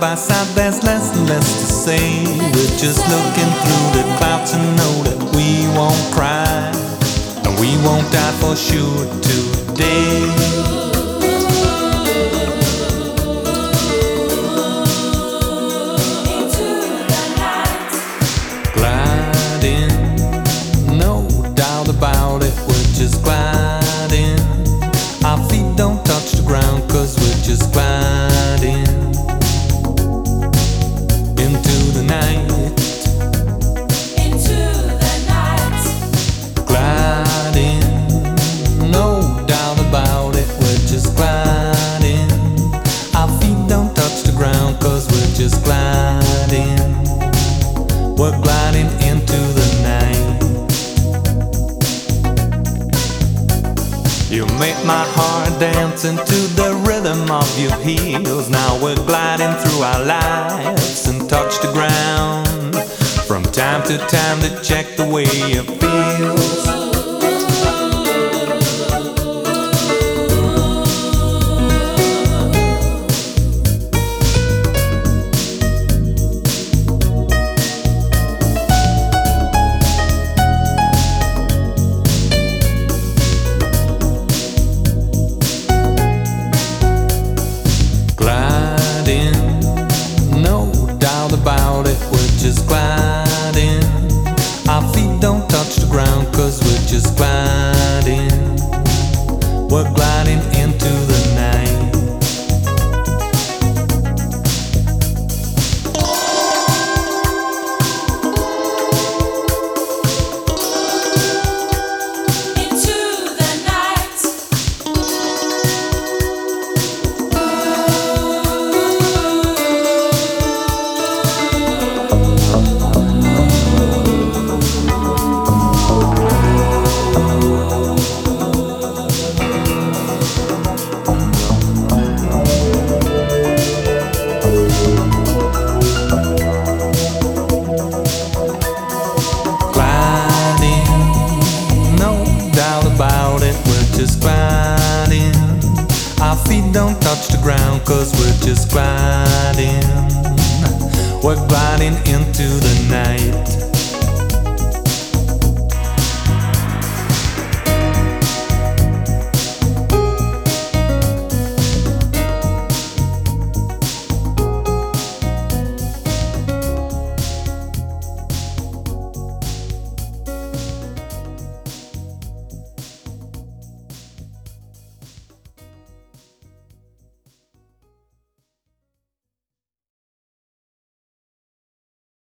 by side, there's less and less to say. We're just looking through the clouds and know that we won't cry, and we won't die for sure today. About it, we're just gliding. Our feet don't touch the ground, 'cause we're just gliding into the night. Into the night. Gliding, no doubt about it, we're just gliding. Our feet don't touch the ground, 'cause we're just gliding. We're gliding into the night. You make my heart dance into the rhythm of your heels. Now we're gliding through our lives and touch the ground from time to time to check the way it feels. About it, we're just gliding. Our feet don't touch the ground, 'cause we're just gliding. We're gliding into the night. Into the night. About it, we're just gliding. Our feet don't touch the ground, 'cause we're just gliding. We're gliding into the night.